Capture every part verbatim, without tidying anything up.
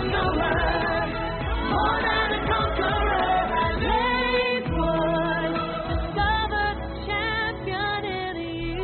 conqueror, more than a conqueror. Lakewood, discover the champion in you.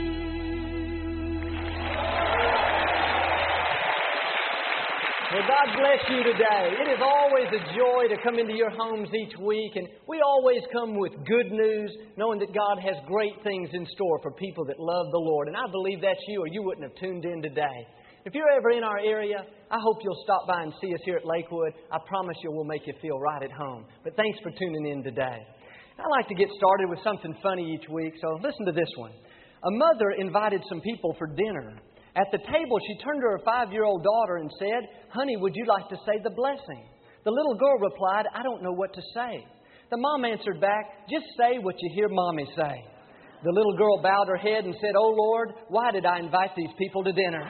Well, God bless you today. It is always a joy to come into your homes each week, and we always come with good news, knowing that God has great things in store for people that love the Lord. And I believe that's you, or you wouldn't have tuned in today. If you're ever in our area, I hope you'll stop by and see us here at Lakewood. I promise you we'll make you feel right at home. But thanks for tuning in today. I like to get started with something funny each week, so listen to this one. A mother invited some people for dinner. At the table, she turned to her five-year-old daughter and said, "Honey, would you like to say the blessing?" The little girl replied, "I don't know what to say." The mom answered back, "Just say what you hear Mommy say." The little girl bowed her head and said, "Oh Lord, why did I invite these people to dinner?"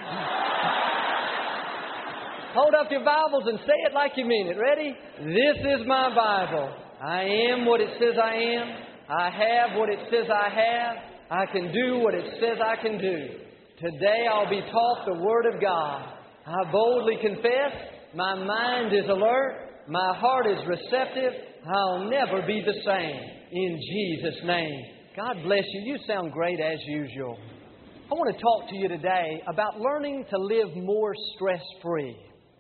Hold up your Bibles and say it like you mean it. Ready? This is my Bible. I am what it says I am. I have what it says I have. I can do what it says I can do. Today I'll be taught the Word of God. I boldly confess, my mind is alert, my heart is receptive, I'll never be the same. In Jesus' name. God bless you. You sound great as usual. I want to talk to you today about learning to live more stress-free.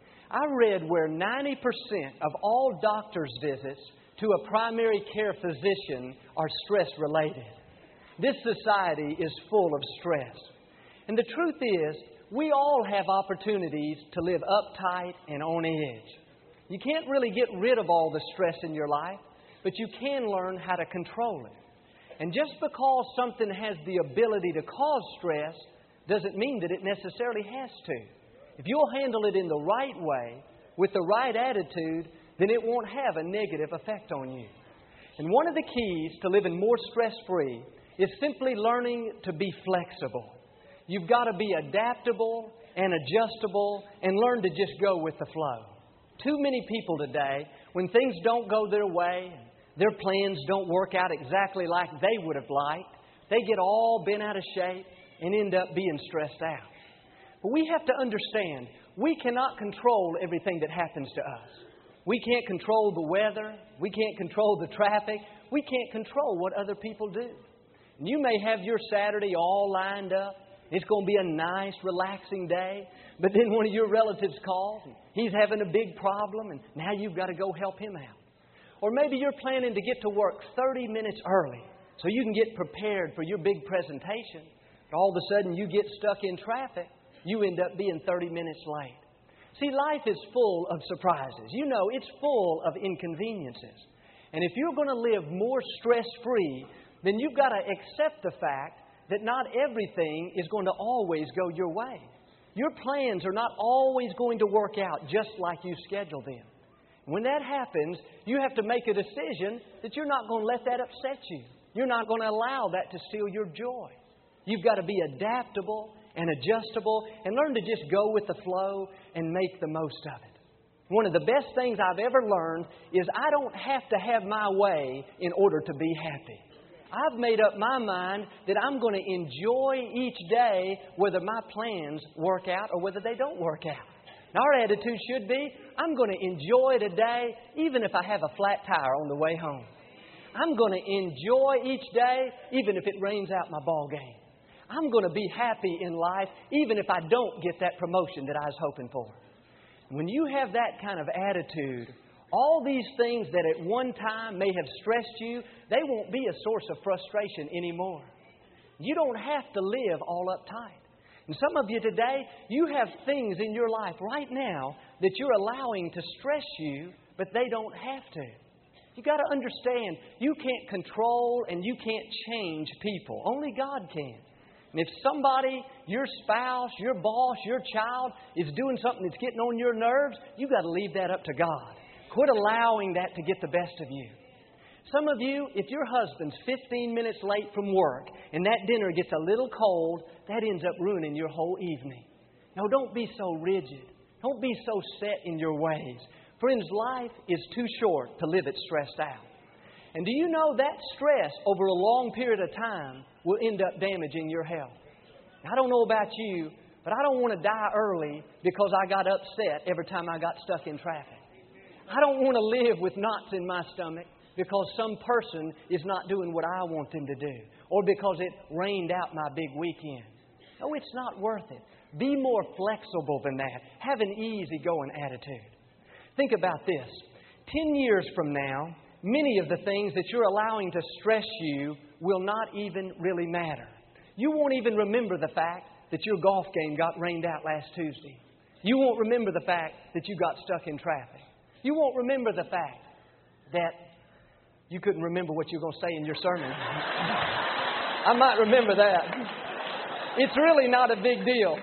I read where ninety percent of all doctor's visits to a primary care physician are stress-related. This society is full of stress. And the truth is, we all have opportunities to live uptight and on edge. You can't really get rid of all the stress in your life, but you can learn how to control it. And just because something has the ability to cause stress doesn't mean that it necessarily has to. If you'll handle it in the right way, with the right attitude, then it won't have a negative effect on you. And one of the keys to living more stress-free is simply learning to be flexible. You've got to be adaptable and adjustable and learn to just go with the flow. Too many people today, when things don't go their way, their plans don't work out exactly like they would have liked, they get all bent out of shape and end up being stressed out. But we have to understand, we cannot control everything that happens to us. We can't control the weather. We can't control the traffic. We can't control what other people do. And you may have your Saturday all lined up. It's going to be a nice, relaxing day. But then one of your relatives calls, and he's having a big problem, and now you've got to go help him out. Or maybe you're planning to get to work thirty minutes early so you can get prepared for your big presentation. But all of a sudden you get stuck in traffic. You end up being thirty minutes late. See, life is full of surprises. You know, it's full of inconveniences. And if you're going to live more stress-free, then you've got to accept the fact that not everything is going to always go your way. Your plans are not always going to work out just like you scheduled them. When that happens, you have to make a decision that you're not going to let that upset you. You're not going to allow that to steal your joy. You've got to be adaptable and adjustable and learn to just go with the flow and make the most of it. One of the best things I've ever learned is I don't have to have my way in order to be happy. I've made up my mind that I'm going to enjoy each day whether my plans work out or whether they don't work out. And our attitude should be, I'm going to enjoy today even if I have a flat tire on the way home. I'm going to enjoy each day even if it rains out my ball game. I'm going to be happy in life even if I don't get that promotion that I was hoping for. When you have that kind of attitude, all these things that at one time may have stressed you, they won't be a source of frustration anymore. You don't have to live all uptight. And some of you today, you have things in your life right now that you're allowing to stress you, but they don't have to. You've got to understand, you can't control and you can't change people. Only God can. And if somebody, your spouse, your boss, your child is doing something that's getting on your nerves, you've got to leave that up to God. Quit allowing that to get the best of you. Some of you, if your husband's fifteen minutes late from work and that dinner gets a little cold, that ends up ruining your whole evening. No, don't be so rigid. Don't be so set in your ways. Friends, life is too short to live it stressed out. And do you know that stress over a long period of time will end up damaging your health? I don't know about you, But I don't want to die early because I got upset every time I got stuck in traffic. I don't want to live with knots in my stomach because some person is not doing what I want them to do, or because it rained out my big weekend. No, it's not worth it. Be more flexible than that. Have an easygoing attitude. Think about this. Ten years from now, many of the things that you're allowing to stress you will not even really matter. You won't even remember the fact that your golf game got rained out last Tuesday. You won't remember the fact that you got stuck in traffic. You won't remember the fact that you couldn't remember what you were going to say in your sermon. I might remember that. It's really not a big deal.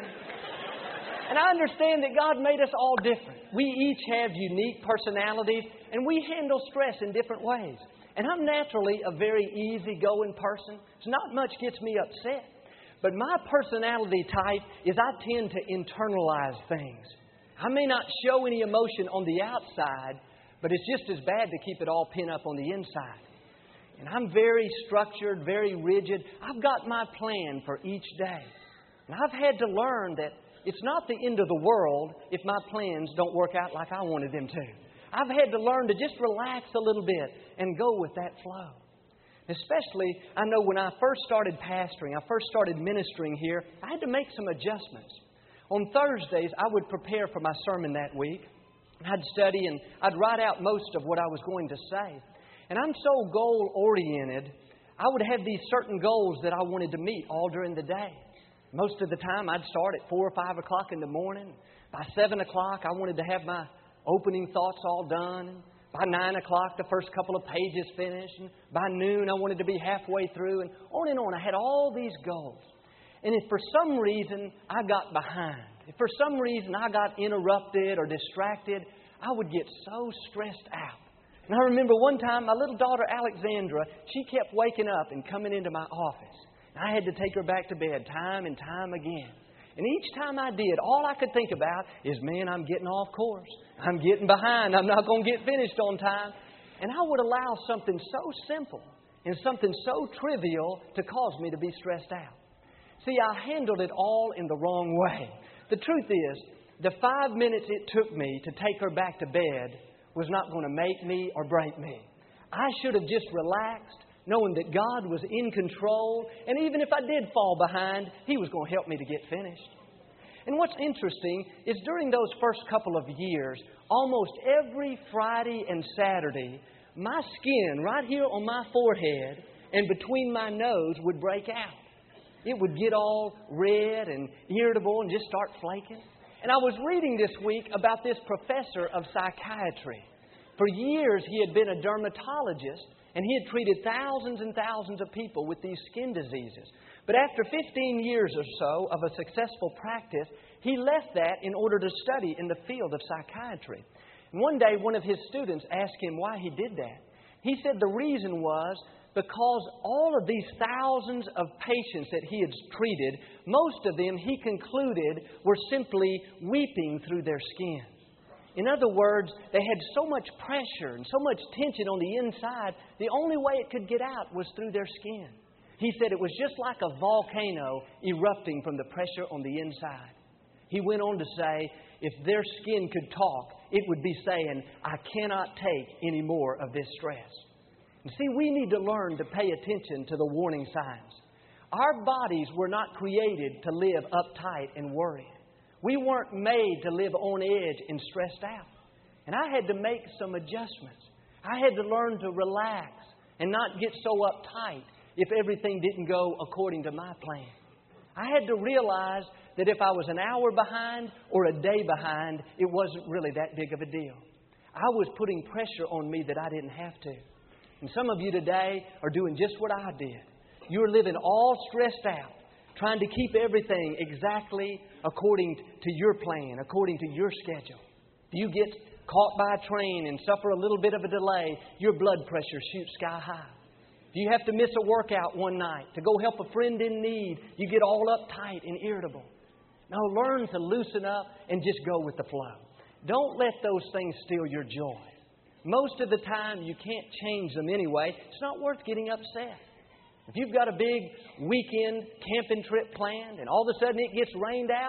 And I understand that God made us all different. We each have unique personalities, and we handle stress in different ways. And I'm naturally a very easygoing person. So not much gets me upset. But my personality type is I tend to internalize things. I may not show any emotion on the outside, but it's just as bad to keep it all pent up on the inside. And I'm very structured, very rigid. I've got my plan for each day. And I've had to learn that it's not the end of the world if my plans don't work out like I wanted them to. I've had to learn to just relax a little bit and go with that flow. Especially, I know when I first started pastoring, I first started ministering here, I had to make some adjustments. On Thursdays, I would prepare for my sermon that week. I'd study and I'd write out most of what I was going to say. And I'm so goal-oriented, I would have these certain goals that I wanted to meet all during the day. Most of the time, I'd start at four or five o'clock in the morning. By seven o'clock, I wanted to have my opening thoughts all done. By nine o'clock, the first couple of pages finished. And by noon, I wanted to be halfway through. And on and on, I had all these goals. And if for some reason I got behind, if for some reason I got interrupted or distracted, I would get so stressed out. And I remember one time my little daughter Alexandra, she kept waking up and coming into my office. And I had to take her back to bed time and time again. And each time I did, all I could think about is, man, I'm getting off course. I'm getting behind. I'm not going to get finished on time. And I would allow something so simple and something so trivial to cause me to be stressed out. See, I handled it all in the wrong way. The truth is, the five minutes it took me to take her back to bed was not going to make me or break me. I should have just relaxed, knowing that God was in control, and even if I did fall behind, He was going to help me to get finished. And what's interesting is during those first couple of years, almost every Friday and Saturday, my skin right here on my forehead and between my nose would break out. It would get all red and irritable and just start flaking. And I was reading this week about this professor of psychiatry. For years, he had been a dermatologist, and he had treated thousands and thousands of people with these skin diseases. But after fifteen years or so of a successful practice, he left that in order to study in the field of psychiatry. And one day, one of his students asked him why he did that. He said the reason was because all of these thousands of patients that he had treated, most of them, he concluded, were simply weeping through their skin. In other words, they had so much pressure and so much tension on the inside, the only way it could get out was through their skin. He said it was just like a volcano erupting from the pressure on the inside. He went on to say, if their skin could talk, it would be saying, I cannot take any more of this stress. And see, we need to learn to pay attention to the warning signs. Our bodies were not created to live uptight and worried. We weren't made to live on edge and stressed out. And I had to make some adjustments. I had to learn to relax and not get so uptight if everything didn't go according to my plan. I had to realize that if I was an hour behind or a day behind, it wasn't really that big of a deal. I was putting pressure on me that I didn't have to. And some of you today are doing just what I did. You're living all stressed out, trying to keep everything exactly according to your plan, according to your schedule. If you get caught by a train and suffer a little bit of a delay, your blood pressure shoots sky high. If you have to miss a workout one night to go help a friend in need, you get all uptight and irritable. Now learn to loosen up and just go with the flow. Don't let those things steal your joy. Most of the time, you can't change them anyway. It's not worth getting upset. If you've got a big weekend camping trip planned and all of a sudden it gets rained out,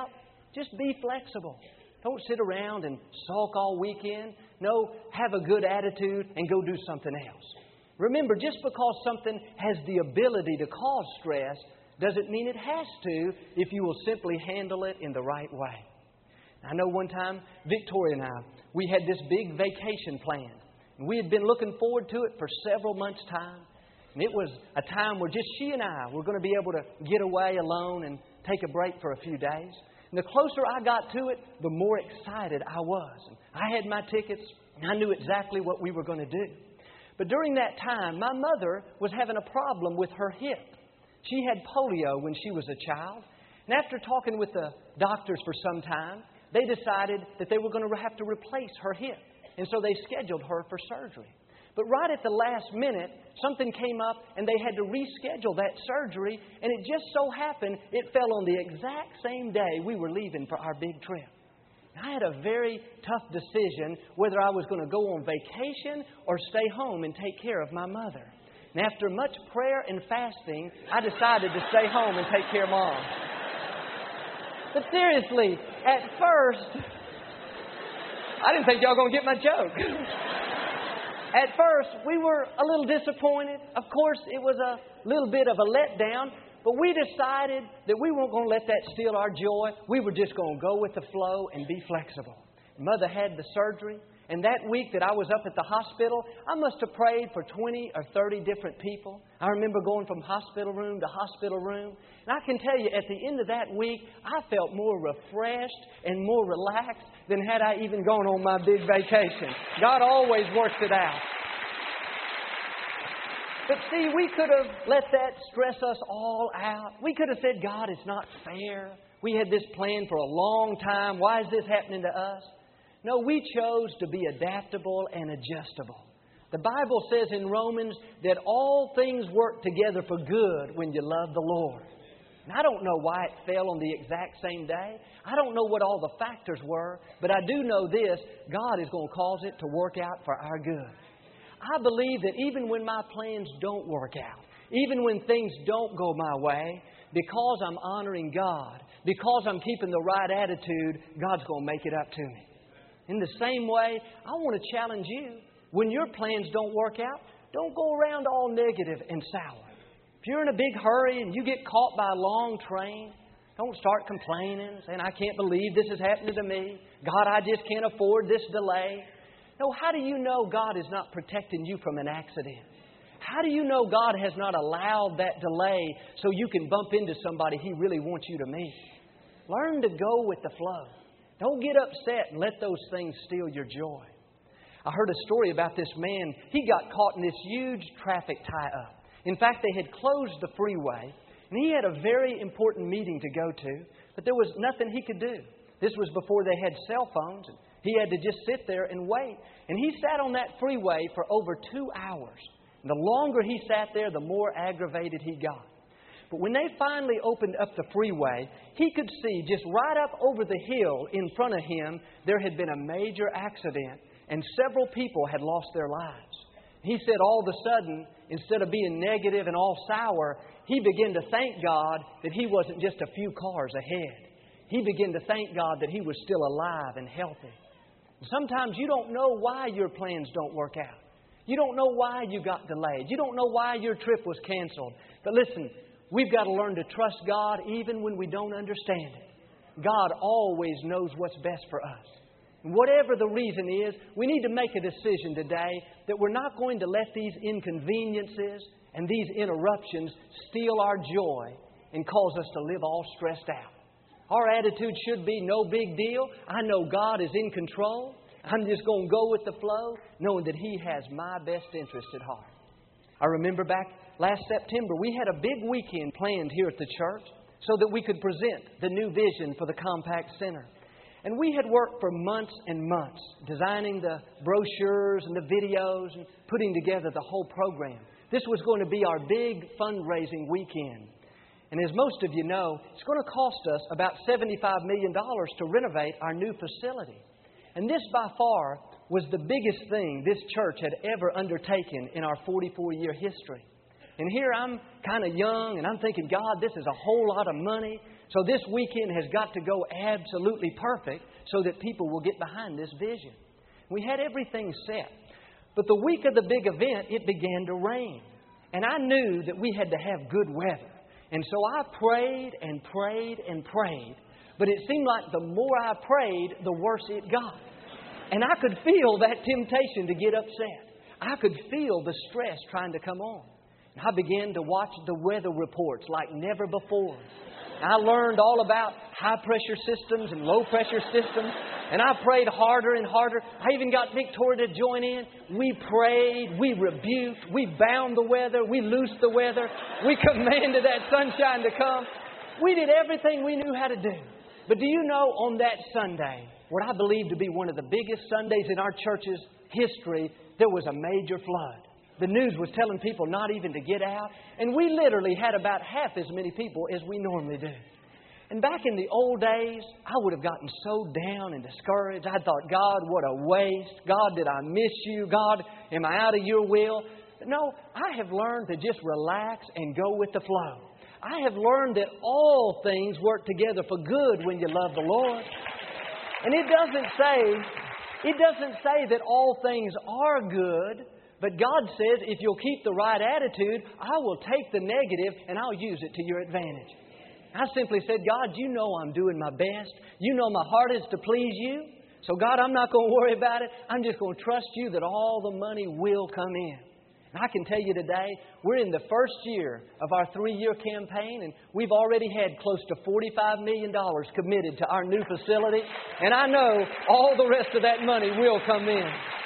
Just be flexible. Don't sit around and sulk all weekend. No, have a good attitude and go do something else. Remember, just because something has the ability to cause stress doesn't mean it has to if you will simply handle it in the right way. I know one time, Victoria and I, we had this big vacation planned. And we had been looking forward to it for several months' time. And it was a time where just she and I were going to be able to get away alone and take a break for a few days. And the closer I got to it, the more excited I was. And I had my tickets, and I knew exactly what we were going to do. But during that time, my mother was having a problem with her hip. She had polio when she was a child. And after talking with the doctors for some time, they decided that they were going to have to replace her hip. And so they scheduled her for surgery. But right at the last minute, something came up and they had to reschedule that surgery. And it just so happened it fell on the exact same day we were leaving for our big trip. I had a very tough decision whether I was going to go on vacation or stay home and take care of my mother. And after much prayer and fasting, I decided to stay home and take care of Mom. But seriously, at first, I didn't think y'all were going to get my joke. At first, we were a little disappointed. Of course, it was a little bit of a letdown. But we decided that we weren't going to let that steal our joy. We were just going to go with the flow and be flexible. Mother had the surgery. And that week that I was up at the hospital, I must have prayed for twenty or thirty different people. I remember going from hospital room to hospital room. And I can tell you, at the end of that week, I felt more refreshed and more relaxed than had I even gone on my big vacation. God always works it out. But see, we could have let that stress us all out. We could have said, God, it's not fair. We had this plan for a long time. Why is this happening to us? No, we chose to be adaptable and adjustable. The Bible says in Romans that all things work together for good when you love the Lord. And I don't know why it fell on the exact same day. I don't know what all the factors were. But I do know this, God is going to cause it to work out for our good. I believe that even when my plans don't work out, even when things don't go my way, because I'm honoring God, because I'm keeping the right attitude, God's going to make it up to me. In the same way, I want to challenge you. When your plans don't work out, don't go around all negative and sour. If you're in a big hurry and you get caught by a long train, don't start complaining, saying, I can't believe this is happening to me. God, I just can't afford this delay. No, how do you know God is not protecting you from an accident? How do you know God has not allowed that delay so you can bump into somebody He really wants you to meet? Learn to go with the flow. Don't get upset and let those things steal your joy. I heard a story about this man. He got caught in this huge traffic tie-up. In fact, they had closed the freeway, and he had a very important meeting to go to, but there was nothing he could do. This was before they had cell phones. And he had to just sit there and wait. And he sat on that freeway for over two hours. And the longer he sat there, the more aggravated he got. But when they finally opened up the freeway, he could see just right up over the hill in front of him, there had been a major accident and several people had lost their lives. He said all of a sudden, instead of being negative and all sour, he began to thank God that he wasn't just a few cars ahead. He began to thank God that he was still alive and healthy. Sometimes you don't know why your plans don't work out. You don't know why you got delayed. You don't know why your trip was canceled. But listen, we've got to learn to trust God even when we don't understand it. God always knows what's best for us. And whatever the reason is, we need to make a decision today that we're not going to let these inconveniences and these interruptions steal our joy and cause us to live all stressed out. Our attitude should be no big deal. I know God is in control. I'm just going to go with the flow, knowing that He has my best interest at heart. I remember back last September, we had a big weekend planned here at the church so that we could present the new vision for the Compaq Center. And we had worked for months and months designing the brochures and the videos and putting together the whole program. This was going to be our big fundraising weekend. And as most of you know, it's going to cost us about seventy-five million dollars to renovate our new facility. And this by far was the biggest thing this church had ever undertaken in our forty-four year history. And here I'm kind of young and I'm thinking, God, this is a whole lot of money. So this weekend has got to go absolutely perfect so that people will get behind this vision. We had everything set. But the week of the big event, it began to rain. And I knew that we had to have good weather. And so I prayed and prayed and prayed. But it seemed like the more I prayed, the worse it got. And I could feel that temptation to get upset. I could feel the stress trying to come on. And I began to watch the weather reports like never before. I learned all about high-pressure systems and low-pressure systems. And I prayed harder and harder. I even got Victoria to join in. We prayed. We rebuked. We bound the weather. We loosed the weather. We commanded that sunshine to come. We did everything we knew how to do. But do you know, on that Sunday, what I believe to be one of the biggest Sundays in our church's history, there was a major flood. The news was telling people not even to get out. And we literally had about half as many people as we normally do. And back in the old days, I would have gotten so down and discouraged. I thought, God, what a waste. God, did I miss you? God, am I out of your will? But no, I have learned to just relax and go with the flow. I have learned that all things work together for good when you love the Lord. And it doesn't say, it doesn't say that all things are good. But God says, if you'll keep the right attitude, I will take the negative and I'll use it to your advantage. I simply said, God, you know I'm doing my best. You know my heart is to please you. So God, I'm not going to worry about it. I'm just going to trust you that all the money will come in. And I can tell you today, we're in the first year of our three-year campaign, and we've already had close to forty-five million dollars committed to our new facility. And I know all the rest of that money will come in.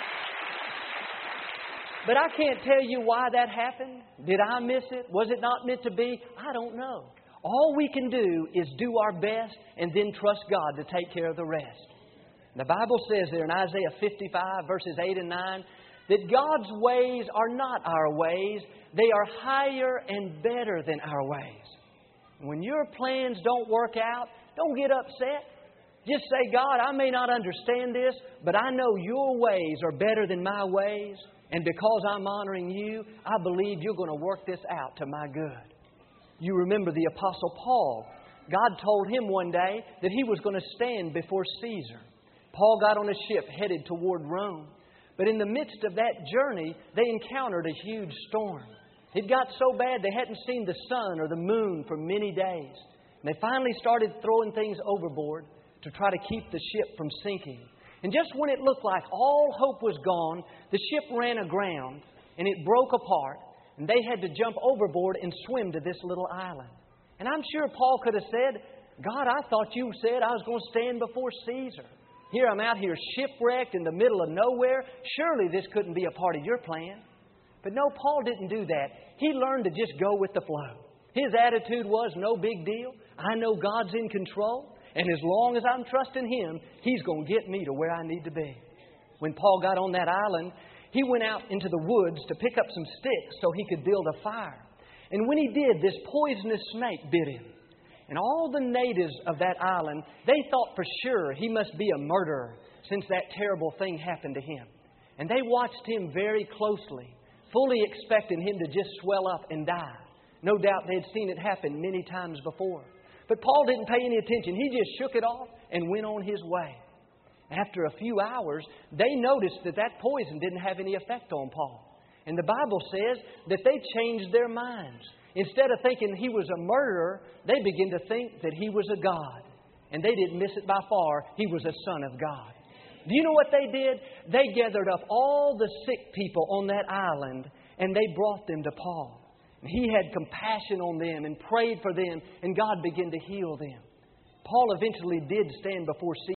But I can't tell you why that happened. Did I miss it? Was it not meant to be? I don't know. All we can do is do our best and then trust God to take care of the rest. The Bible says there in Isaiah fifty-five, verses eight and nine, that God's ways are not our ways. They are higher and better than our ways. And when your plans don't work out, don't get upset. Just say, God, I may not understand this, but I know your ways are better than my ways. And because I'm honoring you, I believe you're going to work this out to my good. You remember the Apostle Paul. God told him one day that he was going to stand before Caesar. Paul got on a ship headed toward Rome. But in the midst of that journey, they encountered a huge storm. It got so bad they hadn't seen the sun or the moon for many days. And they finally started throwing things overboard to try to keep the ship from sinking. And just when it looked like all hope was gone, the ship ran aground and it broke apart. And they had to jump overboard and swim to this little island. And I'm sure Paul could have said, God, I thought you said I was going to stand before Caesar. Here I'm out here shipwrecked in the middle of nowhere. Surely this couldn't be a part of your plan. But no, Paul didn't do that. He learned to just go with the flow. His attitude was no big deal. I know God's in control. And as long as I'm trusting Him, He's going to get me to where I need to be. When Paul got on that island, he went out into the woods to pick up some sticks so he could build a fire. And when he did, this poisonous snake bit him. And all the natives of that island, they thought for sure he must be a murderer since that terrible thing happened to him. And they watched him very closely, fully expecting him to just swell up and die. No doubt they'd seen it happen many times before. But Paul didn't pay any attention. He just shook it off and went on his way. After a few hours, they noticed that that poison didn't have any effect on Paul. And the Bible says that they changed their minds. Instead of thinking he was a murderer, they began to think that he was a god. And they didn't miss it by far. He was a son of God. Do you know what they did? They gathered up all the sick people on that island and they brought them to Paul. And he had compassion on them and prayed for them, and God began to heal them. Paul eventually did stand before Caesar.